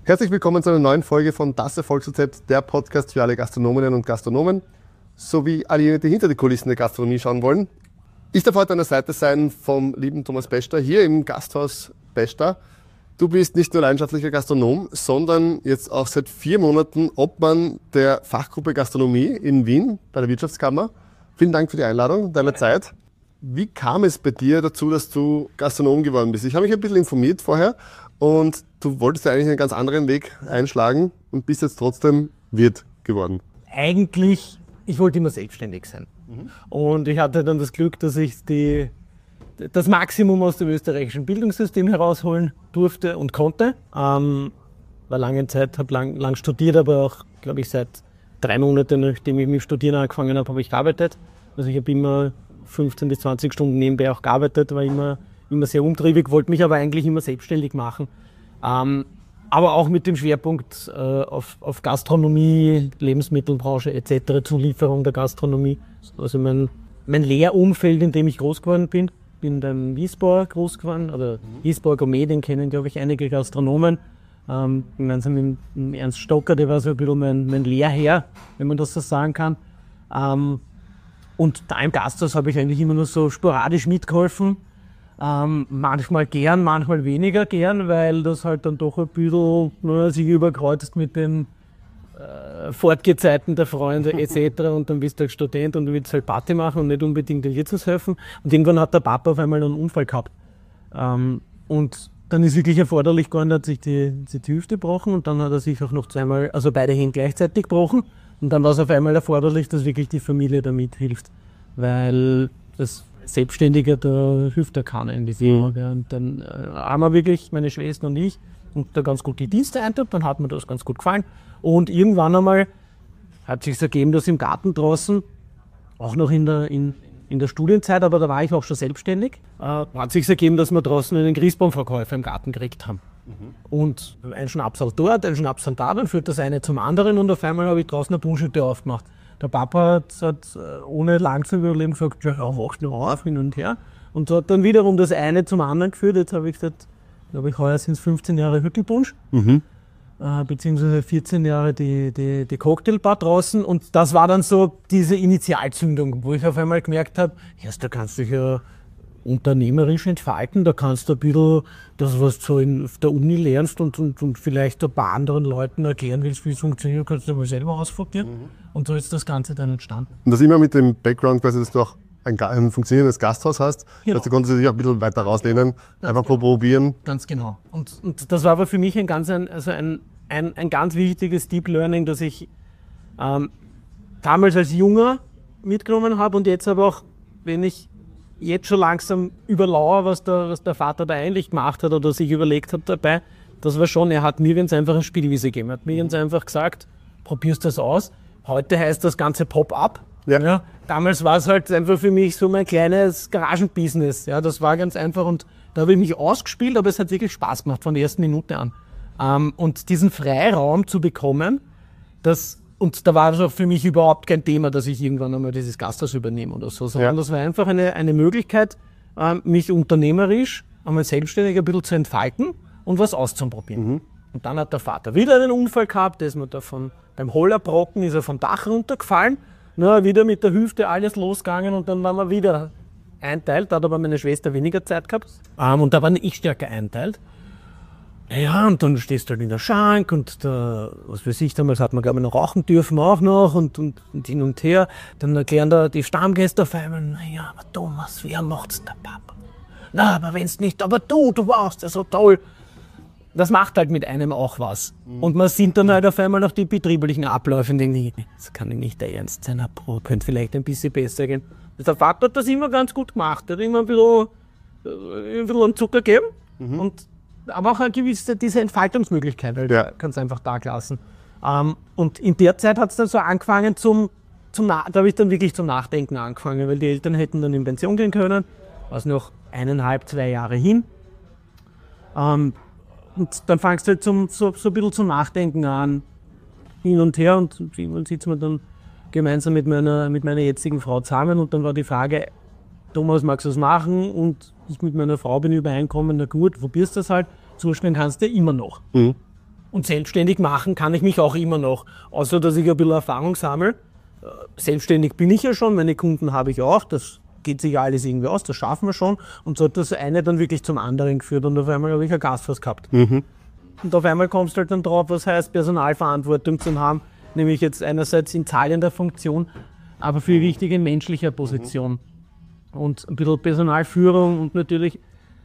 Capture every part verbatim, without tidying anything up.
Herzlich willkommen zu einer neuen Folge von Das Erfolgsrezept, der Podcast für alle Gastronominnen und Gastronomen, sowie alle jene, die hinter die Kulissen der Gastronomie schauen wollen. Ich darf heute an der Seite sein vom lieben Thomas Pester hier im Gasthaus Pester. Du bist nicht nur leidenschaftlicher Gastronom, sondern jetzt auch seit vier Monaten Obmann der Fachgruppe Gastronomie in Wien bei der Wirtschaftskammer. Vielen Dank für die Einladung, deine Zeit. Wie kam es bei dir dazu, dass du Gastronom geworden bist? Ich habe mich ein bisschen informiert vorher und du wolltest ja eigentlich einen ganz anderen Weg einschlagen und bist jetzt trotzdem Wirt geworden. Eigentlich, ich wollte immer selbstständig sein. Mhm. Und ich hatte dann das Glück, dass ich die, das Maximum aus dem österreichischen Bildungssystem herausholen durfte und konnte. Ähm, war lange Zeit, habe lang, lang studiert, aber auch, glaube ich, seit drei Monaten, nachdem ich mit Studieren angefangen habe, habe ich gearbeitet. Also ich habe immer fünfzehn bis zwanzig Stunden nebenbei auch gearbeitet, war immer, immer sehr umtriebig, wollte mich aber eigentlich immer selbstständig machen. Ähm, aber auch mit dem Schwerpunkt äh, auf, auf Gastronomie, Lebensmittelbranche et cetera, Zulieferung der Gastronomie. Also mein, mein Lehrumfeld, in dem ich groß geworden bin, bin beim Wiesbauer groß geworden, oder mhm. Wiesbauer Gourmet, den kennen, glaube ich, einige Gastronomen. Ähm, gemeinsam mit dem Ernst Stocker, der war so ein bisschen mein, mein Lehrherr, wenn man das so sagen kann. Ähm, und da im Gasthaus habe ich eigentlich immer nur so sporadisch mitgeholfen. Ähm, manchmal gern, manchmal weniger gern, weil das halt dann doch ein bisschen ne, sich überkreuzt mit den äh, Fortgezeiten der Freunde et cetera. Und dann bist du halt Student und du willst halt Party machen und nicht unbedingt den Wirtshaus helfen. Und irgendwann hat der Papa auf einmal einen Unfall gehabt. Ähm, und dann ist wirklich erforderlich geworden, hat sich die, die, die Hüfte gebrochen und dann hat er sich auch noch zweimal, also beide Hände gleichzeitig gebrochen. Und dann war es auf einmal erforderlich, dass wirklich die Familie da mithilft. Weil das Selbstständiger, da hilft ja keiner in dieser Frage. Mhm. Und dann äh, haben wir wirklich, meine Schwester und ich, und da ganz gut die Dienste einteilt, dann hat mir das ganz gut gefallen. Und irgendwann einmal hat sich ergeben, dass im Garten draußen, auch noch in der, in, in der Studienzeit, aber da war ich auch schon selbstständig, äh, hat sich ergeben, dass wir draußen einen Christbaumverkäufer im Garten gekriegt haben. Mhm. Und ein Schnapsal dort, ein Schnapsal da, dann führt das eine zum anderen und auf einmal habe ich draußen eine Bullshütte aufgemacht. Der Papa hat, hat ohne lang zu überlegen gesagt, ja, wach noch auf, hin und her. Und so hat dann wiederum das eine zum anderen geführt. Jetzt habe ich gesagt, glaube ich, heuer sind es fünfzehn Jahre Hüttelpunsch, mhm. äh, beziehungsweise vierzehn Jahre die, die, die Cocktailbar draußen. Und das war dann so diese Initialzündung, wo ich auf einmal gemerkt habe, ja, da kannst du dich ja unternehmerisch entfalten, da kannst du ein bisschen das, was du so in der Uni lernst und, und, und vielleicht ein paar anderen Leuten erklären willst, wie es funktioniert, kannst du mal selber ausprobieren. Mhm. Und so ist das Ganze dann entstanden. Und das immer mit dem Background quasi, dass du auch ein, ein funktionierendes Gasthaus hast, genau. Dass du konntest dich auch ein bisschen weiter rauslehnen, ganz einfach genau. probieren. Ganz genau. Und, und das war aber für mich ein ganz, ein, also ein, ein, ein ganz wichtiges Deep Learning, das ich ähm, damals als Junger mitgenommen habe und jetzt aber auch, wenn ich jetzt schon langsam überlauer, was der, was der Vater da eigentlich gemacht hat oder sich überlegt hat dabei. Das war schon, er hat mir ganz einfach eine Spielwiese gegeben. Er hat mir ganz einfach gesagt, probierst das aus. Heute heißt das Ganze Pop-Up. Ja. Ja, damals war es halt einfach für mich so mein kleines Garagenbusiness. Ja, das war ganz einfach und da habe ich mich ausgespielt, aber es hat wirklich Spaß gemacht von der ersten Minute an. Ähm, und diesen Freiraum zu bekommen, das Und da war es auch für mich überhaupt kein Thema, dass ich irgendwann einmal dieses Gasthaus übernehme oder so, sondern ja. das war einfach eine, eine Möglichkeit, mich unternehmerisch einmal selbstständig ein bisschen zu entfalten und was auszuprobieren. Mhm. Und dann hat der Vater wieder einen Unfall gehabt, der ist mir da von, beim Hollerbrocken ist er vom Dach runtergefallen, na, wieder mit der Hüfte alles losgegangen und dann waren wir wieder einteilt, da hat aber meine Schwester weniger Zeit gehabt und da war ich stärker einteilt. Ja, und dann stehst du halt in der Schank und da, was weiß ich, damals hat man, glaube ich, noch rauchen dürfen auch noch und, und, und hin und her. Dann erklären da die Stammgäste auf einmal, naja, aber Thomas, wer macht's der Papa? Na, aber wenn's nicht, aber du, du warst ja so toll. Das macht halt mit einem auch was. Mhm. Und man sieht dann halt auf einmal noch die betrieblichen Abläufe und denkt, das kann nicht der Ernst sein, aber könnte vielleicht ein bisschen besser gehen. Der Vater hat das immer ganz gut gemacht, er hat immer ein bisschen, ein bisschen Zucker gegeben mhm. und aber auch eine gewisse diese Entfaltungsmöglichkeit, halt, ja. kannst einfach da lassen. Ähm, und in der Zeit hat es dann so angefangen zum, zum Na- da habe ich dann wirklich zum Nachdenken angefangen, weil die Eltern hätten dann in Pension gehen können, was noch eineinhalb, zwei Jahre hin. Ähm, und dann fangst du halt zum, so, so ein bisschen zum Nachdenken an, hin und her und irgendwann sitzen wir dann gemeinsam mit meiner, mit meiner jetzigen Frau zusammen und dann war die Frage, Thomas, magst du das machen? Und ich mit meiner Frau bin übereinkommen, na gut, probierst das halt, zuschneiden kannst du immer noch. Mhm. Und selbstständig machen kann ich mich auch immer noch, außer dass ich ein bisschen Erfahrung sammle. Selbstständig bin ich ja schon, meine Kunden habe ich auch, das geht sich ja alles irgendwie aus, das schaffen wir schon. Und so hat das eine dann wirklich zum anderen geführt und auf einmal habe ich ein Gasthaus gehabt. Mhm. Und auf einmal kommst du halt dann drauf, was heißt Personalverantwortung zu haben, nämlich jetzt einerseits in zahlender Funktion, aber für die richtige menschliche Position. Mhm. Und ein bisschen Personalführung und natürlich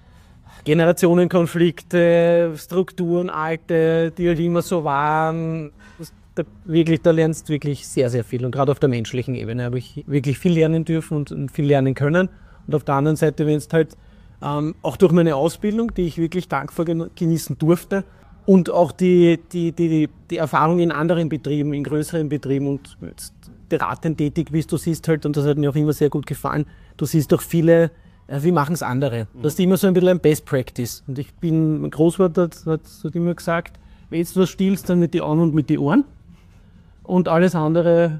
Generationenkonflikte, Strukturen, alte, die halt immer so waren. Das, da, wirklich, da lernst du wirklich sehr, sehr viel. Und gerade auf der menschlichen Ebene habe ich wirklich viel lernen dürfen und, und viel lernen können. Und auf der anderen Seite, wenn es halt ähm, auch durch meine Ausbildung, die ich wirklich dankbar genießen durfte, und auch die, die, die, die Erfahrung in anderen Betrieben, in größeren Betrieben und jetzt beratend tätig bist, du siehst halt, und das hat mir auch immer sehr gut gefallen, du siehst doch viele, äh, wie machen es andere. Das ist immer so ein bisschen ein Best Practice. Und ich bin, mein Großvater hat, hat, hat immer gesagt, wenn du was stiehlst, dann mit den Augen und mit den Ohren. Und alles andere,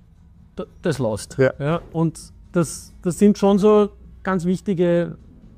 das lässt. Ja. Ja, und das, das sind schon so ganz wichtige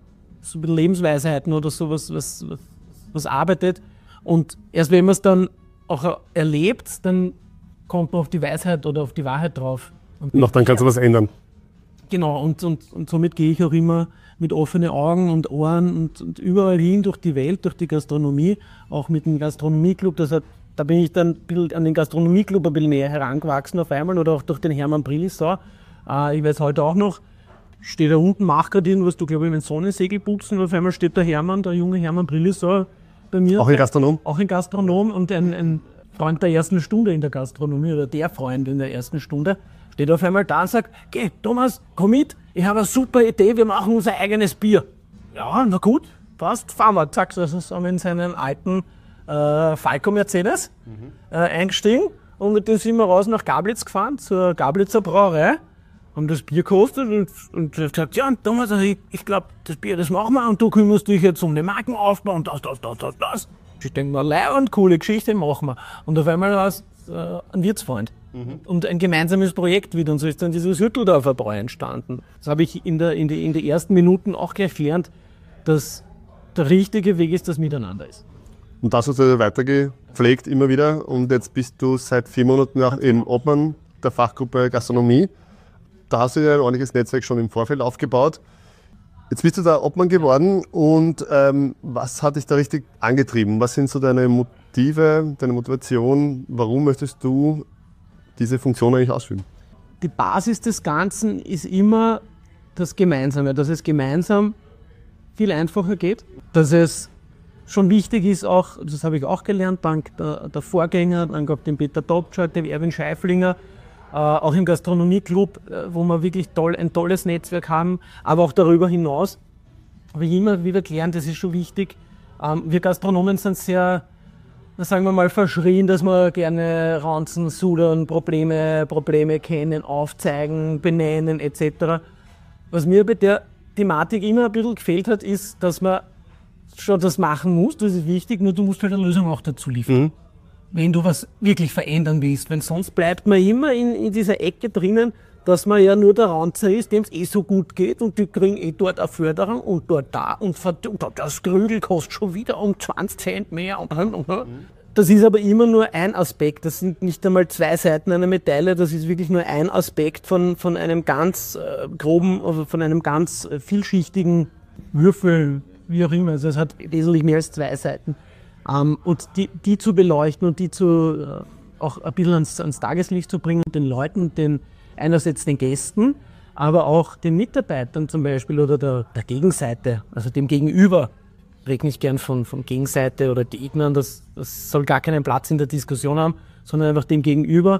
so Lebensweisheiten oder sowas, was, was, was arbeitet. Und erst wenn man es dann auch erlebt, dann kommt man auf die Weisheit oder auf die Wahrheit drauf. Und noch dann kannst du was ändern. Genau, und, und, und somit gehe ich auch immer mit offenen Augen und Ohren und, und überall hin durch die Welt, durch die Gastronomie, auch mit dem Gastronomieclub. Das hat, da bin ich dann ein bisschen an den Gastronomieclub ein bisschen näher herangewachsen auf einmal oder auch durch den Hermann Brillisau. Äh, ich weiß heute auch noch, steht da unten, macht gerade irgendwas, du glaube ich, mit Sonnensegel putzen und auf einmal steht der Hermann, der junge Hermann Brillisau bei mir. Auch ein Gastronom? Auch ein Gastronom und ein, ein Freund der ersten Stunde in der Gastronomie oder der Freund in der ersten Stunde steht auf einmal da und sagt, geh Thomas, komm mit, ich habe eine super Idee, wir machen unser eigenes Bier. Ja, na gut, passt, fahren wir. Zack, also sind wir in seinen alten äh, Falco Mercedes mhm. äh, eingestiegen und mit dem sind wir raus nach Gablitz gefahren, zur Gablitzer Brauerei, haben das Bier gekostet und, und gesagt, ja Thomas, also ich, ich glaube, das Bier, das machen wir und du kümmerst dich jetzt um den Markenaufbau und das, das, das, das, das. Ich denke mal, leibend, coole Geschichte, machen wir. Und auf einmal war es äh, ein Wirtsfreund. Mhm. Und ein gemeinsames Projekt wieder. Und so ist dann dieses Hütteldorfer Bräu entstanden. Das habe ich in, der, in, die, in den ersten Minuten auch gleich gelernt, dass der richtige Weg ist, das Miteinander ist. Und das hast du weitergepflegt immer wieder. Und jetzt bist du seit vier Monaten auch eben Obmann der Fachgruppe Gastronomie. Da hast du ja ein ordentliches Netzwerk schon im Vorfeld aufgebaut. Jetzt bist du da Obmann geworden und ähm, was hat dich da richtig angetrieben? Was sind so deine Motive, deine Motivation? Warum möchtest du diese Funktion eigentlich ausführen? Die Basis des Ganzen ist immer das Gemeinsame, dass es gemeinsam viel einfacher geht, dass es schon wichtig ist, auch, das habe ich auch gelernt, dank der, der Vorgänger, dann gab den Peter Topczak, den Erwin Scheiflinger, äh, auch im Gastronomieclub, äh, wo wir wirklich toll, ein tolles Netzwerk haben, aber auch darüber hinaus habe ich immer wieder gelernt, das ist schon wichtig. Ähm, wir Gastronomen sind sehr, sagen wir mal, verschrien, dass wir gerne ranzen, sudern, Probleme, Probleme kennen, aufzeigen, benennen et cetera. Was mir bei der Thematik immer ein bisschen gefehlt hat, ist, dass man schon das machen muss, das ist wichtig, nur du musst halt eine Lösung auch dazu liefern. Mhm. Wenn du was wirklich verändern willst, weil sonst bleibt man immer in, in dieser Ecke drinnen, dass man ja nur der Ranzer ist, dem es eh so gut geht und die kriegen eh dort eine Förderung und dort da und, und das Krügel kostet schon wieder um zwanzig Cent mehr. Und, und, und. Mhm. Das ist aber immer nur ein Aspekt, das sind nicht einmal zwei Seiten einer Medaille, das ist wirklich nur ein Aspekt von, von einem ganz äh, groben, also von einem ganz äh, vielschichtigen Würfel, wie auch immer. Also es hat wesentlich mehr als zwei Seiten. Ähm, und die, die zu beleuchten und die zu, äh, auch ein bisschen ans, ans Tageslicht zu bringen, den Leuten, den, einerseits den Gästen, aber auch den Mitarbeitern zum Beispiel oder der, der Gegenseite, also dem Gegenüber. Ich rede nicht gern von, von Gegenseite oder Gegnern, das, das soll gar keinen Platz in der Diskussion haben, sondern einfach dem Gegenüber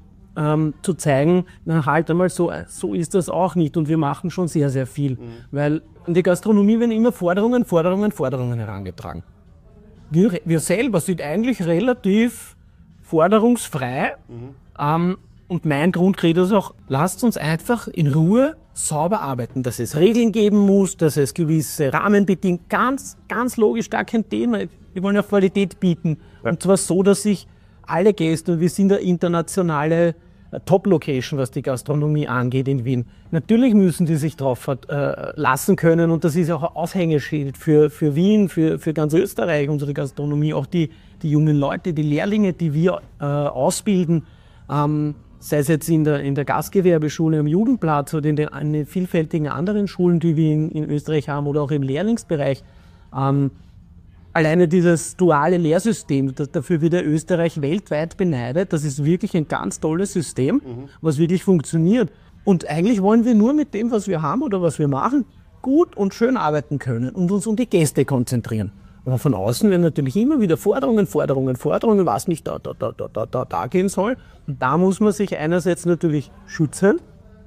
ähm, zu zeigen, na halt einmal so, so ist das auch nicht und wir machen schon sehr, sehr viel. Mhm. Weil in der Gastronomie werden immer Forderungen, Forderungen, Forderungen herangetragen. Wir, wir selber sind eigentlich relativ forderungsfrei mhm. ähm, und mein Grundcredo ist auch, lasst uns einfach in Ruhe sauber arbeiten, dass es Regeln geben muss, dass es gewisse Rahmenbedingungen, ganz, ganz logisch, gar kein Thema. Wir wollen ja Qualität bieten. Ja. Und zwar so, dass sich alle Gäste, und wir sind eine internationale Top-Location, was die Gastronomie angeht in Wien. Natürlich müssen die sich drauf äh, lassen können und das ist auch ein Aushängeschild für, für Wien, für, für ganz Österreich, unsere Gastronomie, auch die, die jungen Leute, die Lehrlinge, die wir äh, ausbilden, ähm, sei es jetzt in der, in der Gastgewerbeschule am Jugendplatz oder in den, in den vielfältigen anderen Schulen, die wir in, in Österreich haben oder auch im Lehrlingsbereich. Ähm, Alleine dieses duale Lehrsystem, das, dafür wird ja Österreich weltweit beneidet. Das ist wirklich ein ganz tolles System, mhm. was wirklich funktioniert. Und eigentlich wollen wir nur mit dem, was wir haben oder was wir machen, gut und schön arbeiten können und uns um die Gäste konzentrieren. Aber von außen werden natürlich immer wieder Forderungen, Forderungen, Forderungen, was nicht da, da, da, da, da, da gehen soll. Und da muss man sich einerseits natürlich schützen,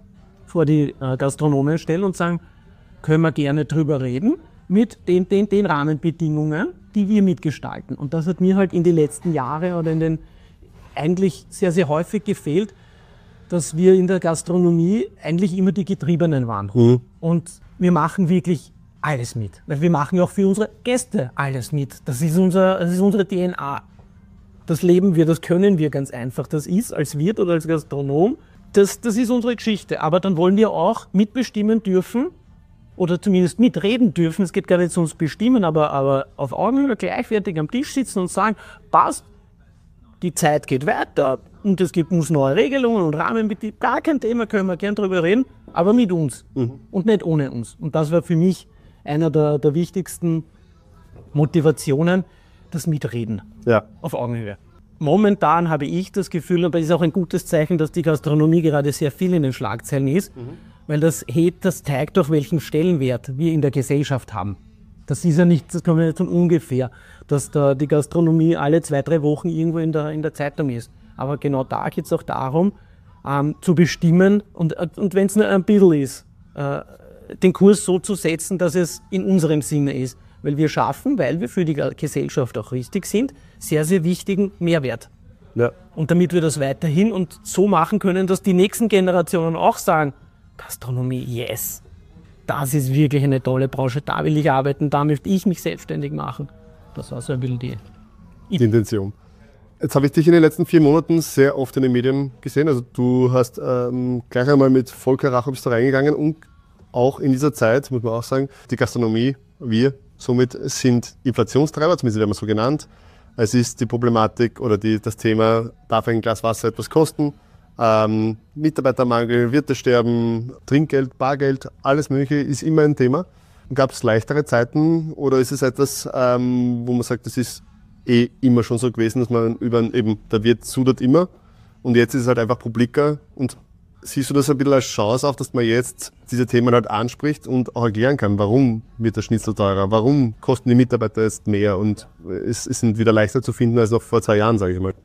vor die äh, Gastronomen stellen und sagen, können wir gerne drüber reden, mit den, den, den Rahmenbedingungen, die wir mitgestalten. Und das hat mir halt in den letzten Jahren oder in den eigentlich sehr, sehr häufig gefehlt, dass wir in der Gastronomie eigentlich immer die Getriebenen waren. Mhm. Und wir machen wirklich alles mit. Weil wir machen auch für unsere Gäste alles mit. Das ist, unser, das ist unsere D N A. Das leben wir, das können wir ganz einfach. Das ist als Wirt oder als Gastronom, das, das ist unsere Geschichte. Aber dann wollen wir auch mitbestimmen dürfen, oder zumindest mitreden dürfen, es geht gar nicht ums Bestimmen, aber, aber auf Augenhöhe gleichwertig am Tisch sitzen und sagen, passt, die Zeit geht weiter und es gibt uns neue Regelungen und Rahmenbedingungen, gar kein Thema, können wir gern drüber reden, aber mit uns mhm. und nicht ohne uns. Und das war für mich einer der, der wichtigsten Motivationen, das Mitreden ja. auf Augenhöhe. Momentan habe ich das Gefühl, aber es ist auch ein gutes Zeichen, dass die Gastronomie gerade sehr viel in den Schlagzeilen ist, mhm. weil das hebt, das zeigt doch, welchen Stellenwert wir in der Gesellschaft haben. Das ist ja nicht, das kommt ja nicht von ungefähr, dass da die Gastronomie alle zwei, drei Wochen irgendwo in der, in der Zeitung ist. Aber genau da geht es auch darum, ähm, zu bestimmen und, und wenn es nur ein bisschen ist, äh, den Kurs so zu setzen, dass es in unserem Sinne ist. Weil wir schaffen, weil wir für die Gesellschaft auch richtig sind, sehr, sehr wichtigen Mehrwert. Ja. Und damit wir das weiterhin und so machen können, dass die nächsten Generationen auch sagen, Gastronomie, yes. Das ist wirklich eine tolle Branche, da will ich arbeiten, da möchte ich mich selbstständig machen. Das war so ein bisschen die, die Intention. Jetzt habe ich dich in den letzten vier Monaten sehr oft in den Medien gesehen. Also du hast ähm, gleich einmal mit Volker Racher bist du reingegangen und auch in dieser Zeit, muss man auch sagen, die Gastronomie, wir somit sind Inflationstreiber, zumindest werden wir so genannt. Es ist die Problematik oder die, das Thema, darf ein Glas Wasser etwas kosten? Ähm, Mitarbeitermangel, Wirtesterben, Trinkgeld, Bargeld, alles Mögliche ist immer ein Thema. Gab es leichtere Zeiten oder ist es etwas, ähm, wo man sagt, das ist eh immer schon so gewesen, dass man über eben, der Wirt sudert immer und jetzt ist es halt einfach publiker und siehst du das ein bisschen als Chance auf, dass man jetzt diese Themen halt anspricht und auch erklären kann, warum wird der Schnitzel teurer, warum kosten die Mitarbeiter jetzt mehr und es, es sind wieder leichter zu finden als noch vor zwei Jahren, sage ich mal.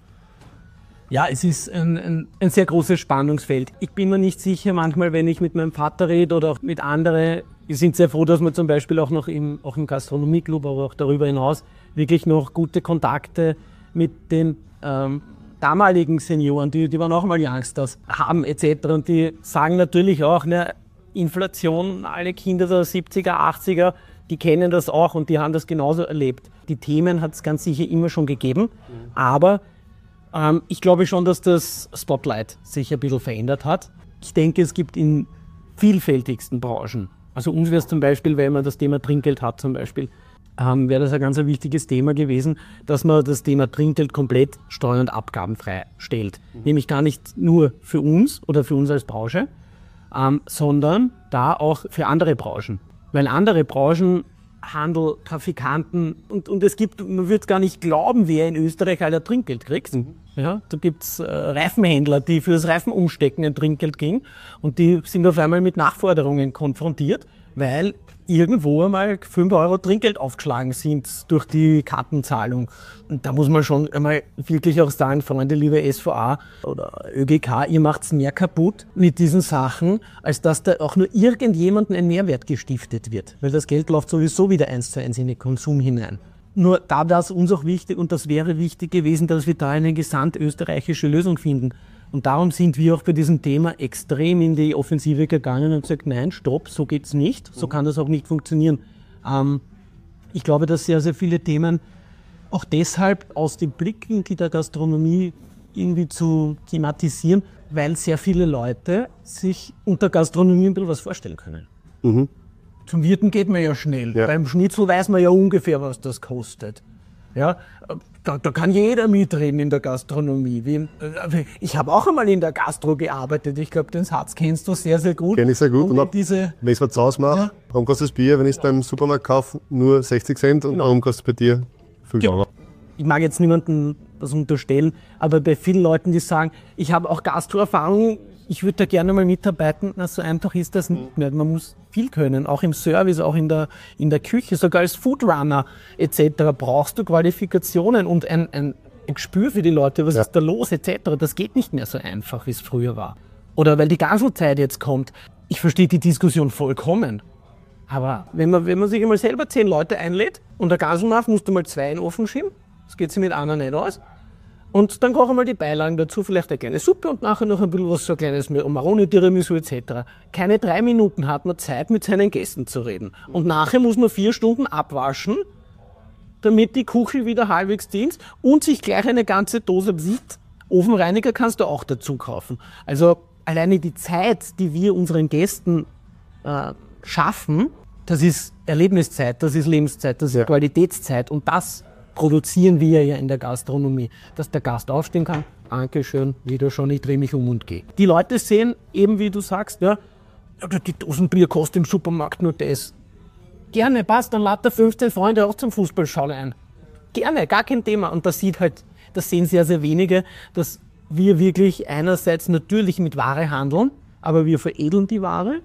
Ja, es ist ein, ein, ein sehr großes Spannungsfeld. Ich bin mir nicht sicher, manchmal, wenn ich mit meinem Vater rede oder auch mit anderen, wir sind sehr froh, dass wir zum Beispiel auch noch im, auch im Gastronomieclub, aber auch darüber hinaus wirklich noch gute Kontakte mit den ähm, damaligen Senioren, die, die waren auch mal Youngsters, haben et cetera. Und die sagen natürlich auch, ne, Inflation, alle Kinder der siebziger, achtziger, die kennen das auch und die haben das genauso erlebt. Die Themen hat es ganz sicher immer schon gegeben, mhm. aber ähm, ich glaube schon, dass das Spotlight sich ein bisschen verändert hat. Ich denke, es gibt in vielfältigsten Branchen, also uns wäre es zum Beispiel, wenn man das Thema Trinkgeld hat zum Beispiel, ähm, wäre das ein ganz ein wichtiges Thema gewesen, dass man das Thema Trinkgeld komplett steuer- und abgabenfrei stellt. Mhm. Nämlich gar nicht nur für uns oder für uns als Branche, ähm, sondern da auch für andere Branchen. Weil andere Branchen, Handel, Trafikanten und, und es gibt, man würde gar nicht glauben, wer in Österreich ein Trinkgeld kriegt. Mhm. Ja, da gibt es äh, Reifenhändler, die für das Reifenumstecken ein Trinkgeld kriegen und die sind auf einmal mit Nachforderungen konfrontiert, weil irgendwo einmal fünf Euro Trinkgeld aufgeschlagen sind durch die Kartenzahlung. Und da muss man schon einmal wirklich auch sagen, Freunde, liebe S V A oder Ö G K, ihr macht's mehr kaputt mit diesen Sachen, als dass da auch nur irgendjemandem ein Mehrwert gestiftet wird. Weil das Geld läuft sowieso wieder eins zu eins in den Konsum hinein. Nur da war es uns auch wichtig und das wäre wichtig gewesen, dass wir da eine gesamtösterreichische Lösung finden. Und darum sind wir auch bei diesem Thema extrem in die Offensive gegangen und gesagt, nein, stopp, so geht's nicht, so kann das auch nicht funktionieren. Ähm, ich glaube, dass sehr, sehr viele Themen auch deshalb aus dem Blickwinkel der Gastronomie irgendwie zu thematisieren, weil sehr viele Leute sich unter Gastronomie ein bisschen was vorstellen können. Mhm. Zum Wirten geht man ja schnell. Ja. Beim Schnitzel weiß man ja ungefähr, was das kostet. Ja, da, da kann jeder mitreden in der Gastronomie. Wie, ich habe auch einmal in der Gastro gearbeitet. Ich glaube, den Satz kennst du sehr, sehr gut. Kenn ich sehr gut. Und, und diese, wenn ich es mir zu Hause mache, ja. warum kostet das Bier, wenn ich es beim Supermarkt kaufe, nur sechzig Cent und genau. warum kostet es bei dir fünf Euro? Ja. Ich mag jetzt niemandem was unterstellen, aber bei vielen Leuten, die sagen, ich habe auch Gastro-Erfahrung, ich würde da gerne mal mitarbeiten, na, so einfach ist das nicht mehr. Man muss viel können, auch im Service, auch in der, in der Küche, sogar als Foodrunner et cetera brauchst du Qualifikationen und ein, ein, ein Gespür für die Leute, was ja. ist da los et cetera. Das geht nicht mehr so einfach, wie es früher war. Oder weil die Gaselzeit jetzt kommt. Ich verstehe die Diskussion vollkommen. Aber wenn man, wenn man sich einmal selber zehn Leute einlädt und der Gasel macht, musst du mal zwei in den Ofen schieben. Das geht sich mit einer nicht aus. Und dann kochen wir die Beilagen dazu, vielleicht eine kleine Suppe und nachher noch ein bisschen was, so ein kleines Maroni-Tiramisu et cetera. Keine drei Minuten hat man Zeit, mit seinen Gästen zu reden. Und nachher muss man vier Stunden abwaschen, damit die Küche wieder halbwegs dient und sich gleich eine ganze Dose sieht. Ofenreiniger kannst du auch dazu kaufen. Also alleine die Zeit, die wir unseren Gästen äh, schaffen, das ist Erlebniszeit, das ist Lebenszeit, das ist ja. Qualitätszeit und das produzieren wir ja in der Gastronomie, dass der Gast aufstehen kann, Dankeschön, wieder schon, ich drehe mich um und gehe. Die Leute sehen eben, wie du sagst, ja, die Dosenbier kostet im Supermarkt nur das. Gerne, passt, dann lad da fünfzehn Freunde auch zum Fußballschauen ein. Gerne, gar kein Thema. Und das sieht halt, das sehen sehr, sehr wenige, dass wir wirklich einerseits natürlich mit Ware handeln, aber wir veredeln die Ware.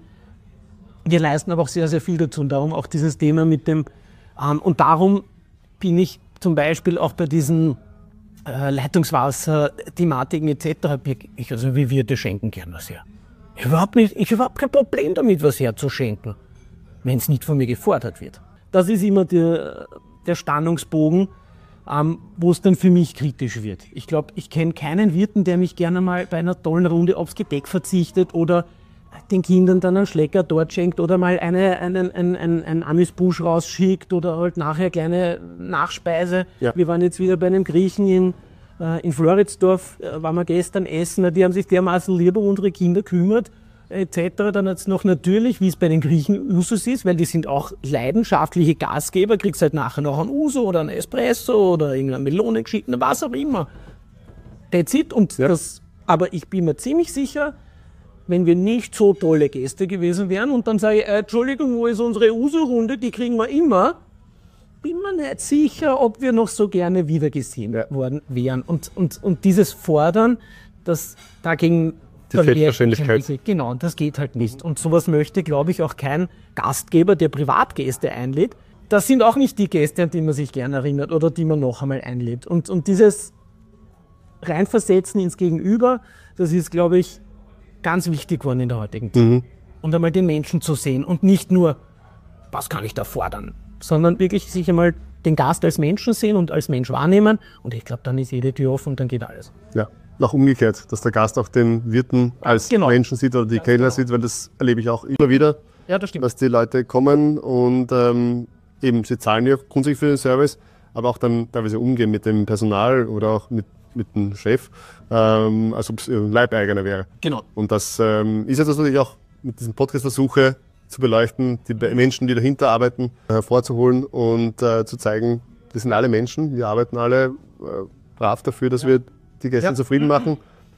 Wir leisten aber auch sehr, sehr viel dazu und darum auch dieses Thema mit dem, ähm, und darum bin ich zum Beispiel auch bei diesen äh, Leitungswasser-Thematiken et cetera. Ich, also wie Wirte schenken gerne was her. Ich habe überhaupt, nicht, ich hab überhaupt kein Problem damit, was herzuschenken, wenn es nicht von mir gefordert wird. Das ist immer der, der Spannungsbogen, ähm, wo es dann für mich kritisch wird. Ich glaube, ich kenne keinen Wirten, der mich gerne mal bei einer tollen Runde aufs Gedeck verzichtet oder den Kindern dann einen Schlecker dort schenkt oder mal eine, einen, einen, einen, einen Amüsbusch rausschickt oder halt nachher kleine Nachspeise. Ja. Wir waren jetzt wieder bei einem Griechen in, äh, in Floridsdorf, äh, waren wir gestern essen, die haben sich dermaßen lieb um unsere Kinder kümmert, et cetera. Dann hat es noch natürlich, wie es bei den Griechen Usus ist, weil die sind auch leidenschaftliche Gastgeber, kriegst halt nachher noch einen Uso oder einen Espresso oder irgendeine Melone geschnitten, was auch immer. That's it. Und ja. das, aber ich bin mir ziemlich sicher, wenn wir nicht so tolle Gäste gewesen wären und dann sage ich, äh, Entschuldigung, wo ist unsere Uso-Runde, die kriegen wir immer, bin mir nicht sicher, ob wir noch so gerne wiedergesehen ja. worden wären. Und, und, und dieses Fordern, das dagegen... Die Selbstverständlichkeit. Genau, das geht halt nicht. Und sowas möchte, glaube ich, auch kein Gastgeber, der Privatgäste einlädt. Das sind auch nicht die Gäste, an die man sich gerne erinnert oder die man noch einmal einlädt. Und, und dieses Reinversetzen ins Gegenüber, das ist, glaube ich, ganz wichtig geworden in der heutigen Zeit. Mhm. Und einmal den Menschen zu sehen und nicht nur, was kann ich da fordern, sondern wirklich sich einmal den Gast als Menschen sehen und als Mensch wahrnehmen. Und ich glaube, dann ist jede Tür offen und dann geht alles. Ja, auch umgekehrt, dass der Gast auch den Wirten als genau. Menschen sieht oder die Kellner sieht, weil das erlebe ich auch immer wieder, ja, das stimmt. Dass die Leute kommen und ähm, eben, sie zahlen ja grundsätzlich für den Service, aber auch dann teilweise umgehen mit dem Personal oder auch mit mit dem Chef, ähm, als ob es ein Leibeigener wäre. Genau. Und das ähm, ist jetzt natürlich auch mit diesem Podcast versuche zu beleuchten, die Menschen, die dahinter arbeiten, hervorzuholen und äh, zu zeigen, das sind alle Menschen, wir arbeiten alle äh, brav dafür, dass ja. wir die Gäste ja. zufrieden machen.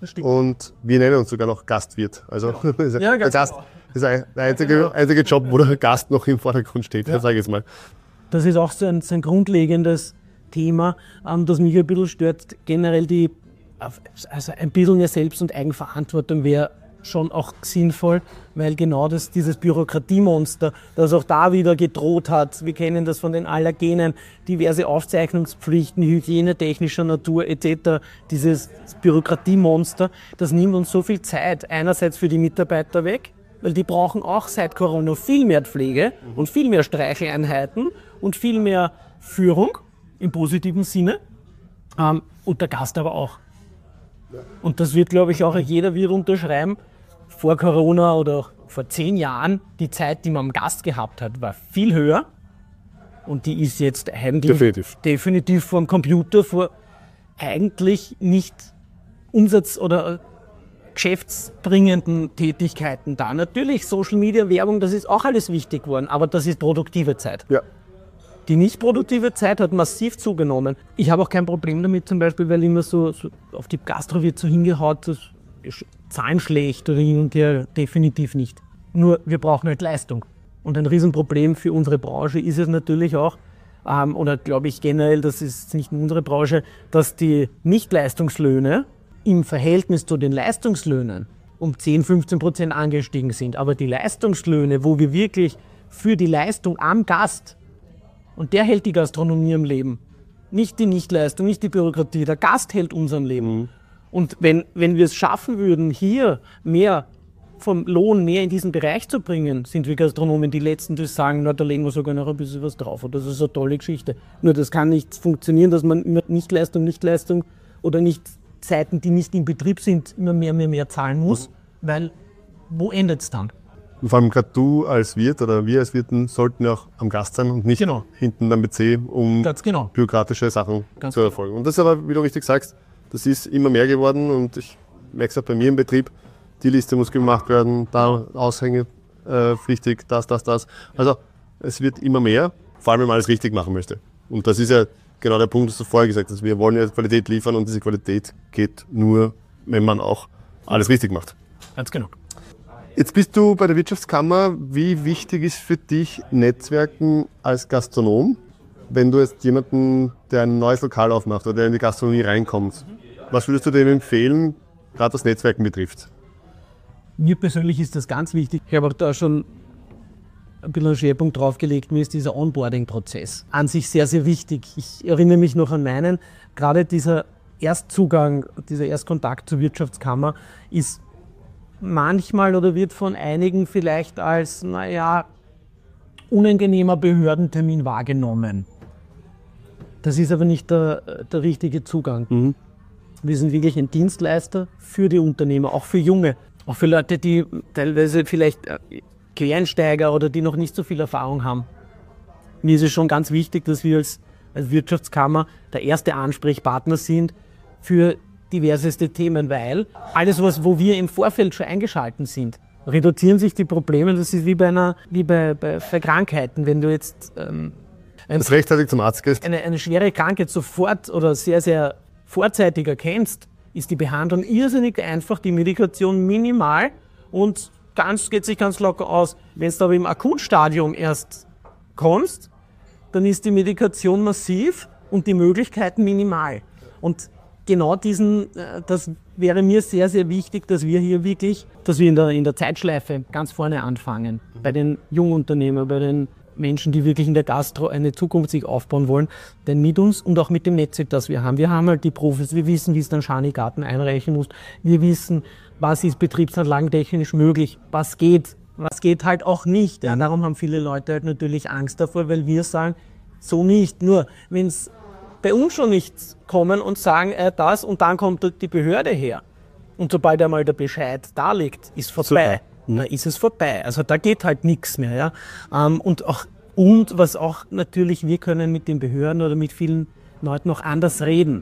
Und wir nennen uns sogar noch Gastwirt. Also genau. ja, der Gast ist der einzige, einzige Job, wo der Gast noch im Vordergrund steht, ja. sage ich jetzt mal. Das ist auch so ein, so ein grundlegendes Thema, das mich ein bisschen stört, generell die, also ein bisschen mehr Selbst- und Eigenverantwortung wäre schon auch sinnvoll, weil genau das, dieses Bürokratiemonster, das auch da wieder gedroht hat, wir kennen das von den Allergenen, diverse Aufzeichnungspflichten, hygienetechnischer Natur et cetera, dieses Bürokratiemonster, das nimmt uns so viel Zeit, einerseits für die Mitarbeiter weg, weil die brauchen auch seit Corona viel mehr Pflege und viel mehr Streicheleinheiten und viel mehr Führung, im positiven Sinne, ähm, und der Gast aber auch. Und das wird, glaube ich, auch jeder wieder unterschreiben. Vor Corona oder vor zehn Jahren, die Zeit, die man am Gast gehabt hat, war viel höher. Und die ist jetzt eigentlich definitiv, definitiv vor dem Computer, vor eigentlich nicht Umsatz- oder geschäftsbringenden Tätigkeiten da. Natürlich, Social Media, Werbung, das ist auch alles wichtig geworden, aber das ist produktive Zeit. Ja. Die nicht produktive Zeit hat massiv zugenommen. Ich habe auch kein Problem damit, zum Beispiel, weil immer so, so auf die Gastro wird so hingehaut, das Zahlen schlecht oder hin und her, definitiv nicht. Nur, wir brauchen halt Leistung. Und ein Riesenproblem für unsere Branche ist es natürlich auch, ähm, oder glaube ich generell, das ist nicht nur unsere Branche, dass die Nicht-Leistungslöhne im Verhältnis zu den Leistungslöhnen um zehn, fünfzehn Prozent angestiegen sind. Aber die Leistungslöhne, wo wir wirklich für die Leistung am Gast, und der hält die Gastronomie am Leben, nicht die Nichtleistung, nicht die Bürokratie, der Gast hält uns am Leben. Mhm. Und wenn, wenn wir es schaffen würden, hier mehr vom Lohn mehr in diesen Bereich zu bringen, sind wir Gastronomen die Letzten, die sagen, na, da legen wir sogar noch ein bisschen was drauf. Und das ist eine tolle Geschichte. Nur das kann nicht funktionieren, dass man immer Nichtleistung, Nichtleistung oder nicht Zeiten, die nicht in Betrieb sind, immer mehr, mehr, mehr zahlen muss, mhm. weil wo endet es dann? Und vor allem gerade du als Wirt oder wir als Wirten sollten ja auch am Gast sein und nicht genau. hinten am P C, um genau. bürokratische Sachen Ganz zu erfolgen. Genau. Und das ist aber, wie du richtig sagst, das ist immer mehr geworden und ich merke es auch bei mir im Betrieb, die Liste muss gemacht werden, da aushängepflichtig, das, das, das. Also es wird immer mehr, vor allem wenn man alles richtig machen möchte. Und das ist ja genau der Punkt, was du vorher gesagt hast. Wir wollen ja Qualität liefern und diese Qualität geht nur, wenn man auch alles richtig macht. Ganz genau. Jetzt bist du bei der Wirtschaftskammer. Wie wichtig ist für dich Netzwerken als Gastronom, wenn du jetzt jemanden, der ein neues Lokal aufmacht oder der in die Gastronomie reinkommt? Was würdest du dem empfehlen, gerade was Netzwerken betrifft? Mir persönlich ist das ganz wichtig. Ich habe auch da schon ein bisschen einen Schwerpunkt draufgelegt. Mir ist dieser Onboarding-Prozess an sich sehr, sehr wichtig. Ich erinnere mich noch an meinen. Gerade dieser Erstzugang, dieser Erstkontakt zur Wirtschaftskammer ist manchmal oder wird von einigen vielleicht als, naja, unangenehmer Behördentermin wahrgenommen. Das ist aber nicht der, der richtige Zugang. Mhm. Wir sind wirklich ein Dienstleister für die Unternehmer, auch für Junge, auch für Leute, die teilweise vielleicht Quereinsteiger oder die noch nicht so viel Erfahrung haben. Mir ist es schon ganz wichtig, dass wir als, als Wirtschaftskammer der erste Ansprechpartner sind für diverseste Themen, weil alles, was, wo wir im Vorfeld schon eingeschalten sind, reduzieren sich die Probleme. Das ist wie bei einer, wie bei, bei, bei Krankheiten. Wenn du jetzt ähm, ein, das rechtzeitig zum Arzt gehst. Eine, eine schwere Krankheit sofort oder sehr, sehr vorzeitig erkennst, ist die Behandlung irrsinnig einfach, die Medikation minimal und ganz, geht sich ganz locker aus. Wenn du aber im Akutstadium erst kommst, dann ist die Medikation massiv und die Möglichkeiten minimal. Und genau diesen, das wäre mir sehr, sehr wichtig, dass wir hier wirklich, dass wir in der, in der Zeitschleife ganz vorne anfangen. Bei den Jungunternehmern, bei den Menschen, die wirklich in der Gastro eine Zukunft sich aufbauen wollen. Denn mit uns und auch mit dem Netzwerk, das wir haben. Wir haben halt die Profis, wir wissen, wie es dann Schanigarten einreichen muss. Wir wissen, was ist betriebsanlagentechnisch möglich, was geht, was geht halt auch nicht. Ja, darum haben viele Leute halt natürlich Angst davor, weil wir sagen, so nicht. Nur, wenn es bei uns schon nicht kommen und sagen, äh, das und dann kommt die Behörde her. Und sobald einmal der Bescheid da liegt, ist vorbei. Mhm. Da ist es vorbei. Also da geht halt nichts mehr. Ja? Ähm, und, auch, und was auch natürlich, wir können mit den Behörden oder mit vielen Leuten noch anders reden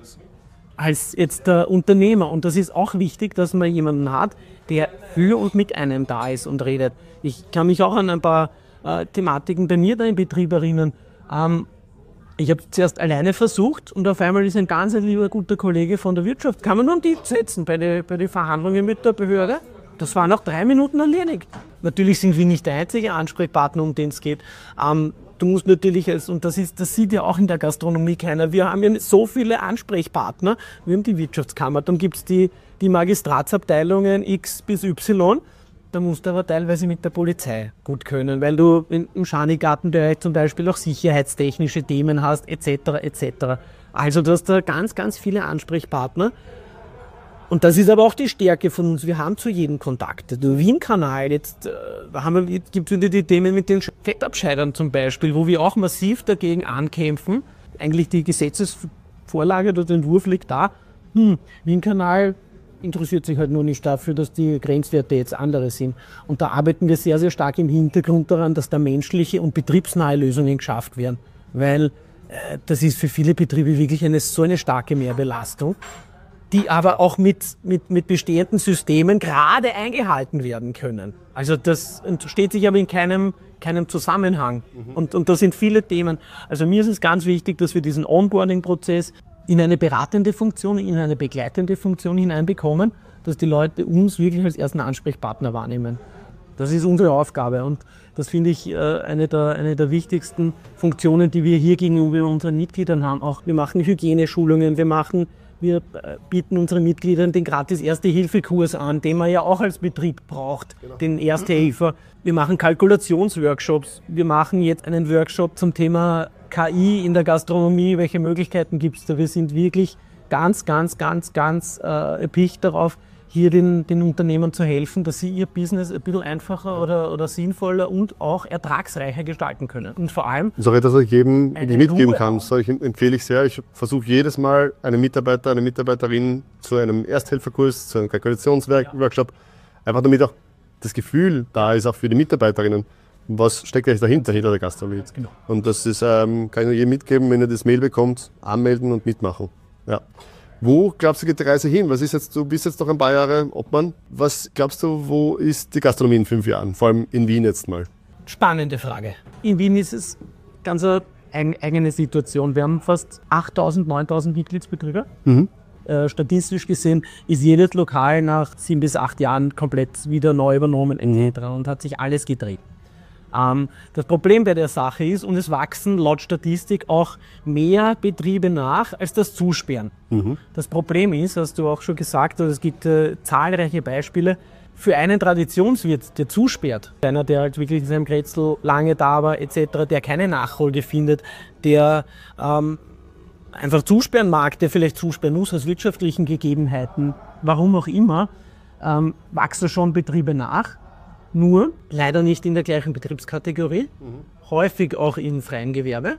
als jetzt der Unternehmer. Und das ist auch wichtig, dass man jemanden hat, der für und mit einem da ist und redet. Ich kann mich auch an ein paar äh, Thematiken bei mir da im Betrieb erinnern. Ähm, Ich habe zuerst alleine versucht und auf einmal ist ein ganz lieber, guter Kollege von der Wirtschaftskammer nur um die setzen bei den bei die Verhandlungen mit der Behörde. Das war nach drei Minuten erledigt. Natürlich sind wir nicht der einzige Ansprechpartner, um den es geht. Ähm, du musst natürlich, als, und das, ist, das sieht ja auch in der Gastronomie keiner, wir haben ja so viele Ansprechpartner, wir haben die Wirtschaftskammer, dann gibt es die, die Magistratsabteilungen X bis Y. Da musst du aber teilweise mit der Polizei gut können, weil du im Schanigartenbereich zum Beispiel auch sicherheitstechnische Themen hast, et cetera et cetera. Also du hast da ganz, ganz viele Ansprechpartner. Und das ist aber auch die Stärke von uns. Wir haben zu jedem Kontakte. Der Wien-Kanal, jetzt äh, gibt es wieder die Themen mit den Fettabscheidern zum Beispiel, wo wir auch massiv dagegen ankämpfen. Eigentlich die Gesetzesvorlage oder der Entwurf liegt da. Hm, Wien-Kanal interessiert sich halt nur nicht dafür, dass die Grenzwerte jetzt andere sind. Und da arbeiten wir sehr, sehr stark im Hintergrund daran, dass da menschliche und betriebsnahe Lösungen geschafft werden. Weil äh, das ist für viele Betriebe wirklich eine, so eine starke Mehrbelastung, die aber auch mit, mit, mit bestehenden Systemen gerade eingehalten werden können. Also das steht sich aber in keinem, keinem Zusammenhang. Mhm. Und, und da sind viele Themen. Also mir ist es ganz wichtig, dass wir diesen Onboarding-Prozess in eine beratende Funktion, in eine begleitende Funktion hineinbekommen, dass die Leute uns wirklich als ersten Ansprechpartner wahrnehmen. Das ist unsere Aufgabe und das finde ich äh, eine, der, eine der wichtigsten Funktionen, die wir hier gegenüber unseren Mitgliedern haben. Auch wir machen Hygieneschulungen, wir machen Wir bieten unseren Mitgliedern den gratis Erste-Hilfe-Kurs an, den man ja auch als Betrieb braucht, genau. Den Erste-Helfer. Wir machen Kalkulationsworkshops. Wir machen jetzt einen Workshop zum Thema K I in der Gastronomie. Welche Möglichkeiten gibt es da? Wir sind wirklich ganz, ganz, ganz, ganz äh, erpicht darauf, hier den, den Unternehmern zu helfen, dass sie ihr Business ein bisschen einfacher oder, oder sinnvoller und auch ertragsreicher gestalten können. Und vor allem... Das ist auch etwas, was ich jedem mitgeben kann. Das empfehle ich sehr. Ich versuche jedes Mal einen Mitarbeiter, eine Mitarbeiterin zu einem Ersthelferkurs, zu einem Kalkulationsworkshop, ja. Einfach damit auch das Gefühl da ist, auch für die Mitarbeiterinnen, was steckt eigentlich dahinter, hinter der Gastronomie. Genau. Und das ist, ähm, kann ich nur jedem mitgeben, wenn ihr das Mail bekommt, anmelden und mitmachen. Ja. Wo glaubst du, geht die Reise hin? Was ist jetzt, du bist jetzt noch ein paar Jahre Obmann. Was glaubst du, wo ist die Gastronomie in fünf Jahren? Vor allem in Wien jetzt mal. Spannende Frage. In Wien ist es ganz eine eigene Situation. Wir haben fast achttausend, neuntausend Mitgliedsbetriebe. Mhm. Äh, statistisch gesehen ist jedes Lokal nach sieben bis acht Jahren komplett wieder neu übernommen und hat sich alles gedreht. Ähm, das Problem bei der Sache ist, und es wachsen laut Statistik auch mehr Betriebe nach als das Zusperren. Mhm. Das Problem ist, hast du auch schon gesagt, es gibt äh, zahlreiche Beispiele, für einen Traditionswirt, der zusperrt, einer, der halt wirklich in seinem Grätzl lange da war, et cetera, der keine Nachfolge findet, der ähm, einfach zusperren mag, der vielleicht zusperren muss aus wirtschaftlichen Gegebenheiten, warum auch immer, ähm, wachsen schon Betriebe nach. Nur leider nicht in der gleichen Betriebskategorie, mhm. häufig auch im freien Gewerbe,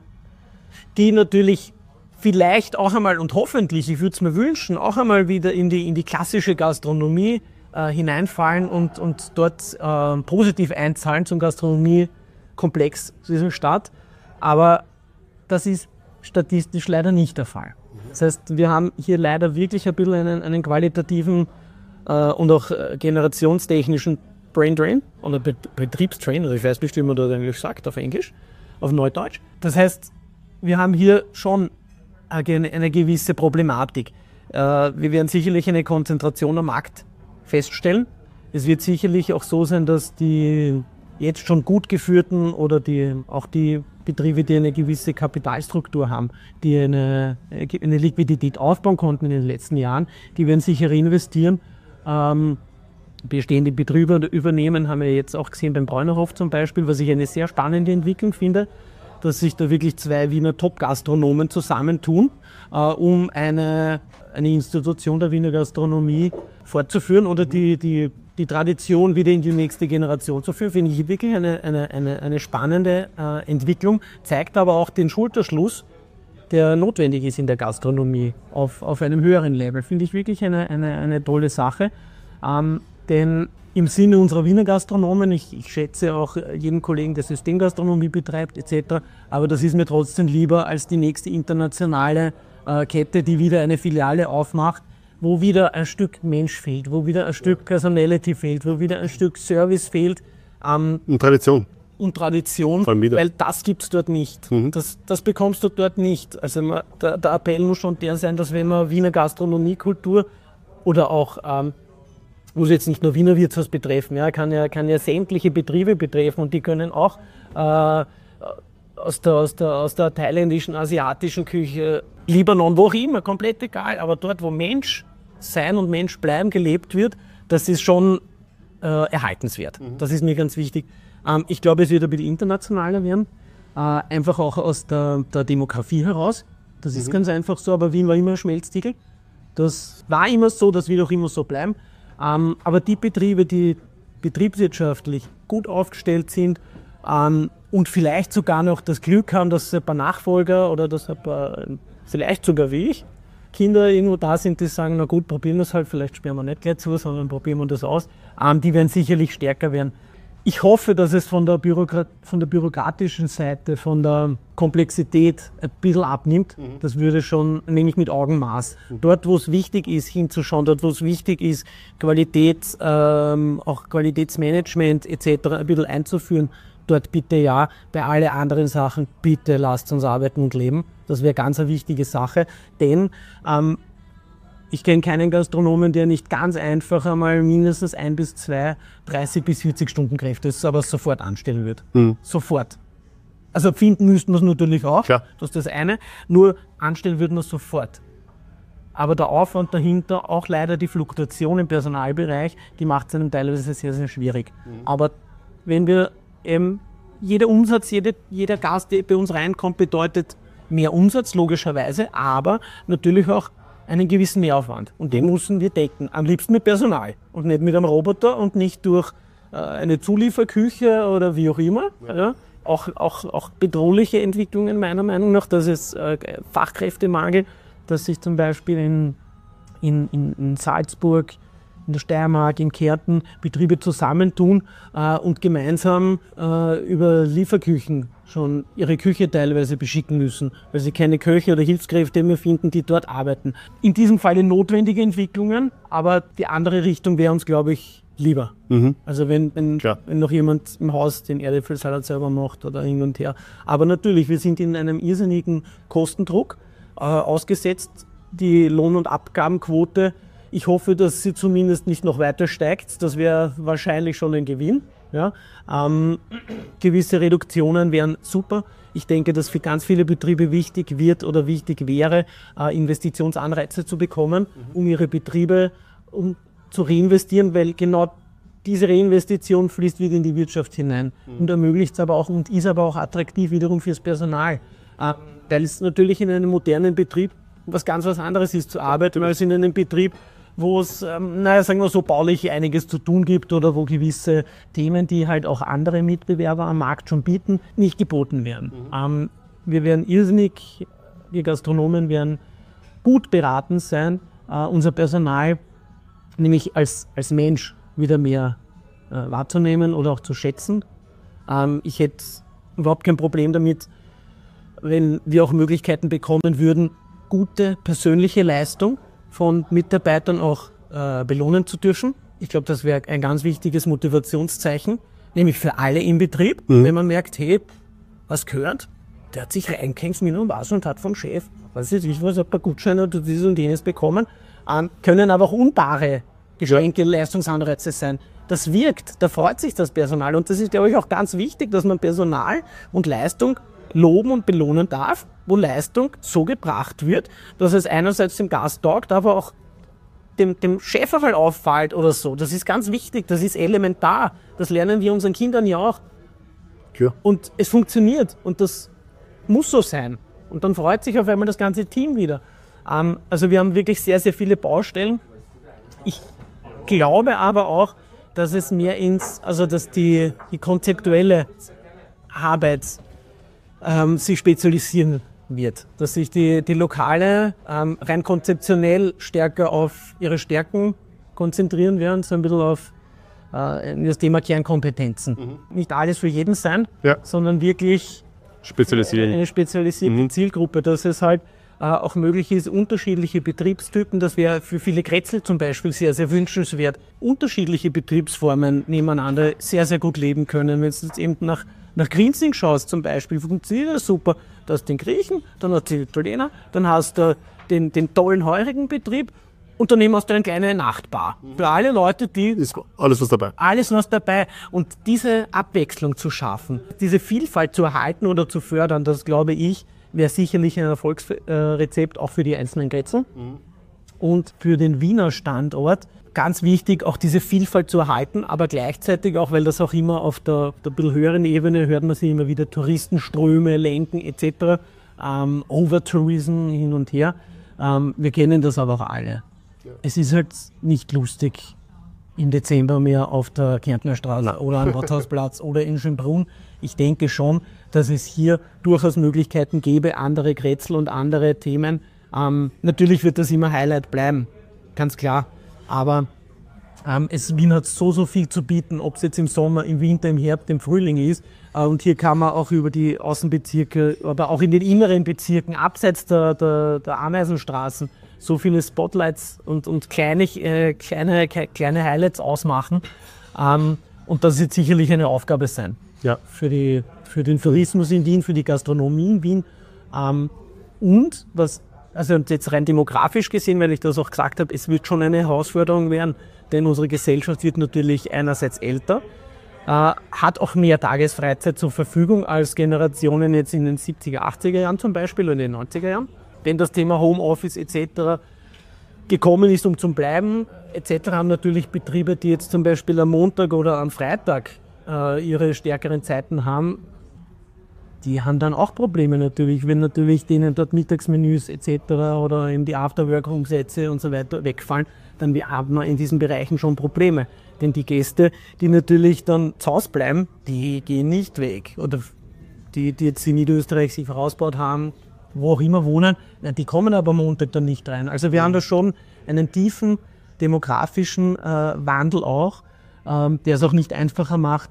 die natürlich vielleicht auch einmal und hoffentlich, ich würde es mir wünschen, auch einmal wieder in die, in die klassische Gastronomie äh, hineinfallen und, und dort äh, positiv einzahlen zum Gastronomiekomplex dieser Stadt. Aber das ist statistisch leider nicht der Fall. Das heißt, wir haben hier leider wirklich ein bisschen einen, einen qualitativen äh, und auch äh, generationstechnischen Brain Drain oder Be- Betriebstrain, also ich weiß bestimmt, wie man das eigentlich sagt auf Englisch, auf Neudeutsch. Das heißt, wir haben hier schon eine, eine gewisse Problematik. Äh, wir werden sicherlich eine Konzentration am Markt feststellen. Es wird sicherlich auch so sein, dass die jetzt schon gut geführten oder die, auch die Betriebe, die eine gewisse Kapitalstruktur haben, die eine, eine Liquidität aufbauen konnten in den letzten Jahren, die werden sicher reinvestieren. Ähm, bestehende Betriebe übernehmen, haben wir jetzt auch gesehen beim Bräunerhof zum Beispiel, was ich eine sehr spannende Entwicklung finde, dass sich da wirklich zwei Wiener Top-Gastronomen zusammentun, äh, um eine, eine Institution der Wiener Gastronomie fortzuführen oder die, die, die Tradition wieder in die nächste Generation zu führen, finde ich wirklich eine, eine, eine, eine spannende äh, Entwicklung, zeigt aber auch den Schulterschluss, der notwendig ist in der Gastronomie auf, auf einem höheren Level. Finde ich wirklich eine, eine, eine tolle Sache. Ähm, Denn im Sinne unserer Wiener Gastronomen, ich, ich schätze auch jeden Kollegen, der Systemgastronomie betreibt et cetera, aber das ist mir trotzdem lieber als die nächste internationale äh, Kette, die wieder eine Filiale aufmacht, wo wieder ein Stück Mensch fehlt, wo wieder ein Stück Personality fehlt, wo wieder ein Stück Service fehlt. Ähm, und Tradition. Und Tradition, weil das gibt es dort nicht. Mhm. Das, das bekommst du dort nicht. Also man, der, der Appell muss schon der sein, dass wenn man Wiener Gastronomiekultur oder auch ähm, muss jetzt nicht nur Wiener Wirtshaus betreffen, ja, kann ja, kann ja sämtliche Betriebe betreffen und die können auch äh, aus, der, aus, der, aus der thailändischen, asiatischen Küche, Libanon, wo auch immer, komplett egal, aber dort, wo Mensch sein und Mensch bleiben gelebt wird, das ist schon äh, erhaltenswert. Mhm. Das ist mir ganz wichtig. Ähm, ich glaube, es wird ein bisschen internationaler werden, äh, einfach auch aus der, der Demografie heraus. Das mhm. ist ganz einfach so, aber Wien war immer ein Schmelztiegel. Das war immer so, das wird auch immer so bleiben. Ähm, aber die Betriebe, die betriebswirtschaftlich gut aufgestellt sind ähm, und vielleicht sogar noch das Glück haben, dass ein paar Nachfolger oder dass ein paar, vielleicht sogar wie ich, Kinder irgendwo da sind, die sagen, na gut, probieren wir es halt, vielleicht sperren wir nicht gleich zu, sondern probieren wir das aus, ähm, die werden sicherlich stärker werden. Ich hoffe, dass es von der, Bürokrat- von der bürokratischen Seite, von der Komplexität ein bisschen abnimmt. Mhm. Das würde schon, nehme ich mit Augenmaß. Mhm. Dort, wo es wichtig ist, hinzuschauen, dort, wo es wichtig ist, Qualität, ähm, auch Qualitätsmanagement et cetera ein bisschen einzuführen, dort bitte ja. Bei allen anderen Sachen, bitte lasst uns arbeiten und leben. Das wäre ganz eine wichtige Sache, denn ähm, ich kenne keinen Gastronomen, der nicht ganz einfach einmal mindestens ein bis zwei, dreißig bis vierzig Stunden Kräfte aber sofort anstellen wird. Mhm. Sofort. Also finden müssten wir es natürlich auch, Klar. Das ist das eine. Nur anstellen würden wir es sofort. Aber der Aufwand dahinter, auch leider die Fluktuation im Personalbereich, die macht es einem teilweise sehr, sehr schwierig. Mhm. Aber wenn wir eben, jeder Umsatz, jede, jeder Gast, der bei uns reinkommt, bedeutet mehr Umsatz, logischerweise, aber natürlich auch einen gewissen Mehraufwand. Und den müssen wir decken. Am liebsten mit Personal und nicht mit einem Roboter und nicht durch äh, eine Zulieferküche oder wie auch immer. Ja. Ja. Auch, auch, auch bedrohliche Entwicklungen meiner Meinung nach, dass es äh, Fachkräftemangel, dass sich zum Beispiel in, in, in, in Salzburg, in der Steiermark, in Kärnten Betriebe zusammentun äh, und gemeinsam äh, über Lieferküchen schon ihre Küche teilweise beschicken müssen, weil sie keine Köche oder Hilfskräfte mehr finden, die dort arbeiten. In diesem Falle notwendige Entwicklungen, aber die andere Richtung wäre uns, glaube ich, lieber. Mhm. Also wenn, wenn, wenn noch jemand im Haus den Erdäpfelsalat selber macht oder hin und her. Aber natürlich, wir sind in einem irrsinnigen Kostendruck äh, ausgesetzt. Die Lohn- und Abgabenquote, ich hoffe, dass sie zumindest nicht noch weiter steigt. Das wäre wahrscheinlich schon ein Gewinn. Ja, ähm, gewisse Reduktionen wären super. Ich denke, dass für ganz viele Betriebe wichtig wird oder wichtig wäre, äh, Investitionsanreize zu bekommen, mhm. um ihre Betriebe um zu reinvestieren, weil genau diese Reinvestition fließt wieder in die Wirtschaft hinein mhm. und ermöglicht es aber auch und ist aber auch attraktiv wiederum fürs Personal. Äh, weil es natürlich in einem modernen Betrieb was ganz was anderes ist zu arbeiten, als in einem Betrieb, wo es, ähm, naja, sagen wir so, baulich einiges zu tun gibt oder wo gewisse Themen, die halt auch andere Mitbewerber am Markt schon bieten, nicht geboten werden. Mhm. Ähm, wir werden irrsinnig, wir Gastronomen werden gut beraten sein, äh, unser Personal nämlich als, als Mensch wieder mehr äh, wahrzunehmen oder auch zu schätzen. Ähm, ich hätte überhaupt kein Problem damit, wenn wir auch Möglichkeiten bekommen würden, gute persönliche Leistung von Mitarbeitern auch äh, belohnen zu dürfen. Ich glaube, das wäre ein ganz wichtiges Motivationszeichen, nämlich für alle im Betrieb, mhm. wenn man merkt, hey, was gehört? Der hat sich reingehängt mit und was und hat vom Chef, was ist, ich weiß, ein paar Gutscheine oder dieses und jenes bekommen, ähm, können aber auch unbare Geschenke, Leistungsanreize sein. Das wirkt, da freut sich das Personal und das ist, glaube ich, auch ganz wichtig, dass man Personal und Leistung loben und belohnen darf, wo Leistung so gebracht wird, dass es einerseits dem Gast taugt, aber auch dem, dem Chef auf einmal auffällt oder so. Das ist ganz wichtig, das ist elementar. Das lernen wir unseren Kindern ja auch. Ja. Und es funktioniert und das muss so sein. Und dann freut sich auf einmal das ganze Team wieder. Ähm, also wir haben wirklich sehr, sehr viele Baustellen. Ich glaube aber auch, dass es mehr ins, also dass die, die konzeptuelle Arbeit ähm, sich spezialisieren wird. Dass sich die, die Lokale ähm, rein konzeptionell stärker auf ihre Stärken konzentrieren werden, so ein bisschen auf äh, das Thema Kernkompetenzen. Mhm. Nicht alles für jeden sein, ja. sondern wirklich spezialisieren. Eine spezialisierte mhm. Zielgruppe, dass es halt äh, auch möglich ist, unterschiedliche Betriebstypen, das wäre für viele Kretzel zum Beispiel sehr, sehr wünschenswert, unterschiedliche Betriebsformen nebeneinander sehr, sehr gut leben können. Wenn du jetzt eben nach, nach Grinzing schaust zum Beispiel, funktioniert das super. Du hast den Griechen, dann hast du den Italiener, dann hast du den, den tollen heurigen Betrieb und daneben hast du eine kleine Nachtbar. Mhm. Für alle Leute, die... Ist alles was dabei. Alles was dabei. Und diese Abwechslung zu schaffen, diese Vielfalt zu erhalten oder zu fördern, das glaube ich, wäre sicherlich ein Erfolgsrezept auch für die einzelnen Kretzel. Mhm. Und für den Wiener Standort ganz wichtig, auch diese Vielfalt zu erhalten, aber gleichzeitig auch, weil das auch immer auf der, der bisschen höheren Ebene hört man sich immer wieder Touristenströme, Lenken et cetera, ähm, Overtourism hin und her. Ähm, wir kennen das aber auch alle. Ja. Es ist halt nicht lustig im Dezember mehr auf der Kärntner Straße oder am Rathausplatz oder in Schönbrunn. Ich denke schon, dass es hier durchaus Möglichkeiten gäbe, andere Kretzel und andere Themen. Ähm, natürlich wird das immer Highlight bleiben, ganz klar. Aber Ähm, es, Wien hat so, so viel zu bieten, ob es jetzt im Sommer, im Winter, im Herbst, im Frühling ist. Äh, und hier kann man auch über die Außenbezirke, aber auch in den inneren Bezirken, abseits der, der, der Ameisenstraßen, so viele Spotlights und, und kleine, äh, kleine, kleine Highlights ausmachen. Ähm, und das wird sicherlich eine Aufgabe sein. Ja. Für, die, für den Tourismus in Wien, für die Gastronomie in Wien. Ähm, und was, also jetzt rein demografisch gesehen, weil ich das auch gesagt habe, es wird schon eine Herausforderung werden, denn unsere Gesellschaft wird natürlich einerseits älter, äh, hat auch mehr Tagesfreizeit zur Verfügung als Generationen jetzt in den siebziger, achtziger Jahren zum Beispiel oder in den neunziger Jahren. Wenn das Thema Homeoffice et cetera gekommen ist, um zu bleiben, et cetera, haben natürlich Betriebe, die jetzt zum Beispiel am Montag oder am Freitag äh, ihre stärkeren Zeiten haben, die haben dann auch Probleme natürlich, wenn natürlich denen dort Mittagsmenüs et cetera oder eben die Afterwork-Umsätze und so weiter wegfallen, dann haben wir in diesen Bereichen schon Probleme. Denn die Gäste, die natürlich dann zu Hause bleiben, die gehen nicht weg. Oder die, die jetzt in Niederösterreich sich vorausgebaut haben, wo auch immer wohnen, die kommen aber am Montag dann nicht rein. Also wir haben da schon einen tiefen demografischen äh, Wandel auch, ähm, der es auch nicht einfacher macht,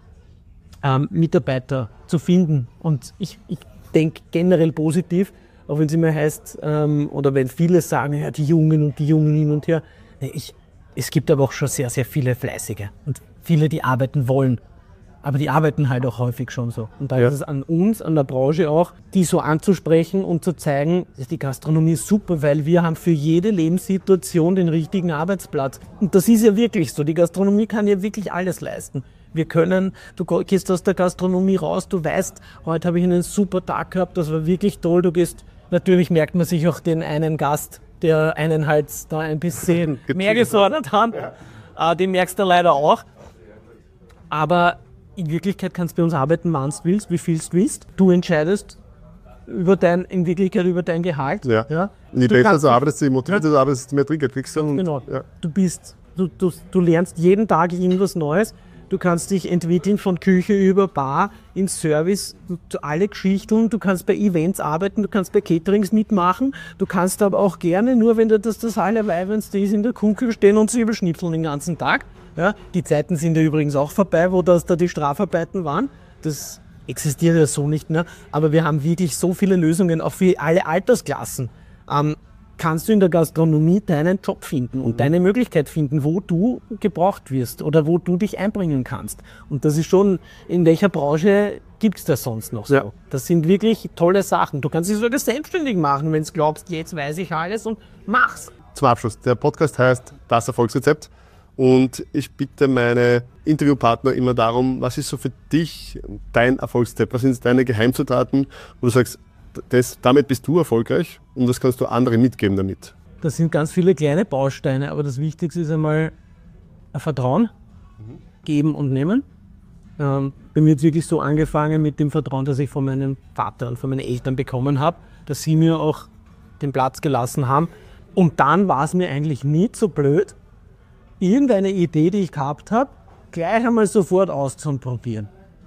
ähm, Mitarbeiter zu finden. Und ich, ich denke generell positiv, auch wenn es immer heißt, ähm, oder wenn viele sagen, ja, die Jungen und die Jungen hin und her. Ich, es gibt aber auch schon sehr, sehr viele Fleißige und viele, die arbeiten wollen. Aber die arbeiten halt auch häufig schon so. Und da ja. ist es an uns, an der Branche auch, die so anzusprechen und zu zeigen, die Gastronomie ist super, weil wir haben für jede Lebenssituation den richtigen Arbeitsplatz. Und das ist ja wirklich so. Die Gastronomie kann ja wirklich alles leisten. Wir können, du gehst aus der Gastronomie raus, du weißt, heute habe ich einen super Tag gehabt, das war wirklich toll. Du gehst, natürlich merkt man sich auch den einen Gast, der einen halt da ein bisschen mehr gesorgt hat. Ja. Den merkst du leider auch. Aber in Wirklichkeit kannst du bei uns arbeiten, wann du willst, wie viel du willst. Du entscheidest über dein, in Wirklichkeit über dein Gehalt. Ja. Ja. Je besser du arbeitest, je motivierter du arbeitest, desto mehr Trinkgeld kriegst du. Und, genau. Ja. Du bist, du, du, du lernst jeden Tag irgendwas Neues. Du kannst dich entwickeln von Küche über Bar in Service, zu alle Geschichten. Du kannst bei Events arbeiten, du kannst bei Caterings mitmachen. Du kannst aber auch gerne, nur wenn du das, das Allerweibendste ist, in der Küche stehen und Zwiebel schnipseln den ganzen Tag. Ja, die Zeiten sind ja übrigens auch vorbei, wo das da die Strafarbeiten waren. Das existiert ja so nicht mehr. Aber wir haben wirklich so viele Lösungen, auch für alle Altersklassen. Ähm, kannst du in der Gastronomie deinen Job finden und deine Möglichkeit finden, wo du gebraucht wirst oder wo du dich einbringen kannst. Und das ist schon, in welcher Branche gibt es das sonst noch so? Ja. Das sind wirklich tolle Sachen. Du kannst dich sogar selbstständig machen, wenn du glaubst, jetzt weiß ich alles und mach's. Zum Abschluss, der Podcast heißt Das Erfolgsrezept. Und ich bitte meine Interviewpartner immer darum, was ist so für dich dein Erfolgsrezept? Was sind deine Geheimzutaten, wo du sagst, das, damit bist du erfolgreich und das kannst du anderen mitgeben damit? Das sind ganz viele kleine Bausteine, aber das Wichtigste ist einmal ein Vertrauen, mhm. geben und nehmen. Ähm, bei mir hat es wirklich so angefangen mit dem Vertrauen, das ich von meinem Vater und von meinen Eltern bekommen habe, dass sie mir auch den Platz gelassen haben. Und dann war es mir eigentlich nicht so blöd, irgendeine Idee, die ich gehabt habe, gleich einmal sofort auszuprobieren.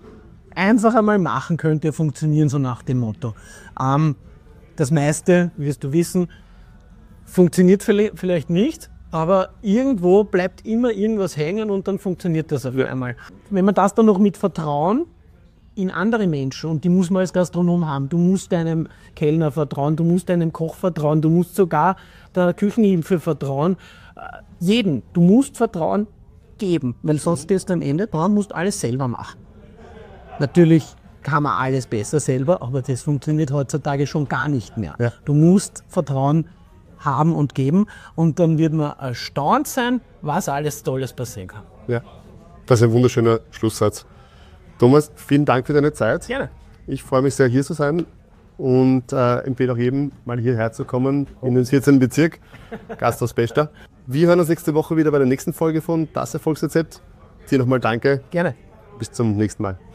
Einfach einmal machen könnte funktionieren, so nach dem Motto. Ähm, das meiste, wirst du wissen, funktioniert vielleicht nicht, aber irgendwo bleibt immer irgendwas hängen und dann funktioniert das auf einmal. Wenn man das dann noch mit Vertrauen in andere Menschen, und die muss man als Gastronom haben, du musst deinem Kellner vertrauen, du musst deinem Koch vertrauen, du musst sogar der Küchenhilfe vertrauen, jeden. Du musst Vertrauen geben, weil sonst wirst du am Ende dran, musst alles selber machen. Natürlich kann man alles besser selber, aber das funktioniert heutzutage schon gar nicht mehr. Ja. Du musst Vertrauen haben und geben und dann wird man erstaunt sein, was alles Tolles passieren kann. Ja, das ist ein wunderschöner Schlusssatz. Thomas, vielen Dank für deine Zeit. Gerne. Ich freue mich sehr, hier zu sein und äh, empfehle auch jedem, mal hierher zu kommen, in den vierzehnten Bezirk, Gasthaus Pesta. Wir hören uns nächste Woche wieder bei der nächsten Folge von Das Erfolgsrezept. Dir nochmal danke. Gerne. Bis zum nächsten Mal.